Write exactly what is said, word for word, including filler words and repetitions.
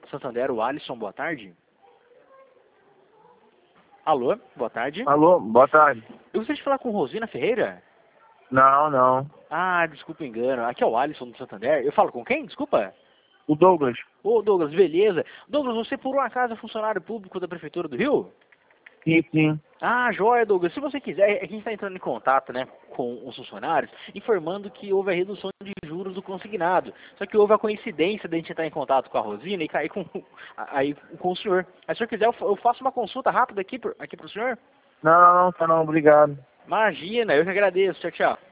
do Santander, o Alisson, boa tarde. Alô, boa tarde. Alô, boa tarde. Eu gostaria de falar com Rosina Ferreira. Não, não. Ah, desculpa o engano. Aqui é o Alisson do Santander. Eu falo com quem? Desculpa. O Douglas. Ô, Douglas, beleza. Douglas, você por um acaso é funcionário público da Prefeitura do Rio? Sim, sim. Ah, joia, Douglas. Se você quiser, a gente está entrando em contato, né, com os funcionários, informando que houve a redução de juros do consignado. Só que houve a coincidência de a gente entrar em contato com a Rosina e cair com, aí, com o senhor. Mas se o senhor quiser, eu faço uma consulta rápida aqui, aqui para o senhor? Não, não, tá não, obrigado. Imagina, eu que agradeço. Tchau, tchau.